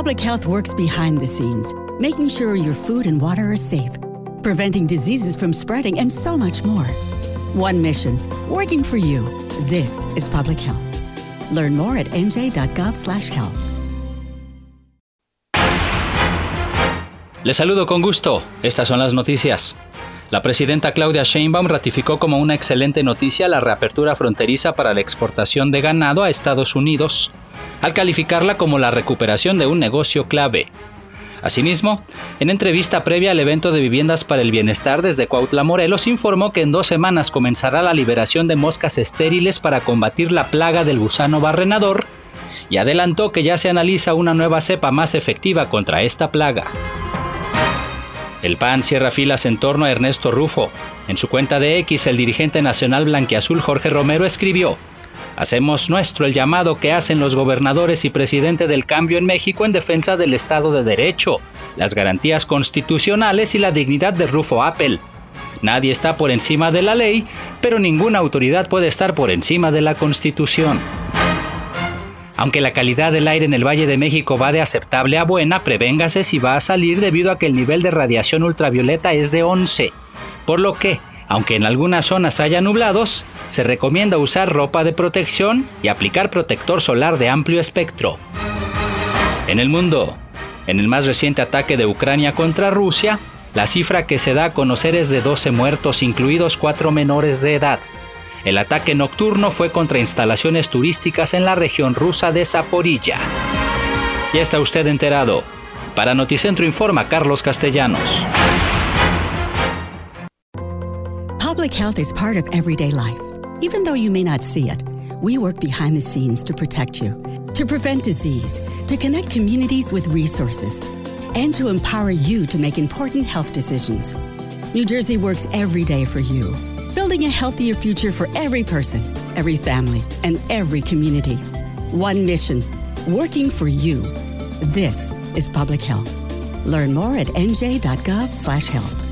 Public health works behind the scenes, making sure your food and water are safe, preventing diseases from spreading, and so much more. One mission, working for you. This is public health. Learn more at nj.gov/health. Les saludo con gusto. Estas son las noticias. La presidenta Claudia Sheinbaum ratificó como una excelente noticia la reapertura fronteriza para la exportación de ganado a Estados Unidos, al calificarla como la recuperación de un negocio clave. Asimismo, en entrevista previa al evento de Viviendas para el Bienestar desde Cuautla, Morelos, informó que en 2 semanas comenzará la liberación de moscas estériles para combatir la plaga del gusano barrenador y adelantó que ya se analiza una nueva cepa más efectiva contra esta plaga. El PAN cierra filas en torno a Ernesto Rufo. En su cuenta de X, el dirigente nacional blanquiazul Jorge Romero escribió: "Hacemos nuestro el llamado que hacen los gobernadores y presidente del cambio en México en defensa del Estado de Derecho, las garantías constitucionales y la dignidad de Rufo Appel. Nadie está por encima de la ley, pero ninguna autoridad puede estar por encima de la Constitución". Aunque la calidad del aire en el Valle de México va de aceptable a buena, prevéngase si va a salir debido a que el nivel de radiación ultravioleta es de 11. Por lo que, aunque en algunas zonas haya nublados, se recomienda usar ropa de protección y aplicar protector solar de amplio espectro. En el mundo, en el más reciente ataque de Ucrania contra Rusia, la cifra que se da a conocer es de 12 muertos, incluidos 4 menores de edad. El ataque nocturno fue contra instalaciones turísticas en la región rusa de Zaporilla. Ya está usted enterado. Para Noticentro informa Carlos Castellanos. Public health is part of everyday life. Even though you may not see it, we work behind the scenes to protect you, to prevent disease, to connect communities with resources, and to empower you to make important health decisions. New Jersey works every day for you, building a healthier future for every person, every family, and every community. One mission, working for you. This is public health. Learn more at nj.gov/health.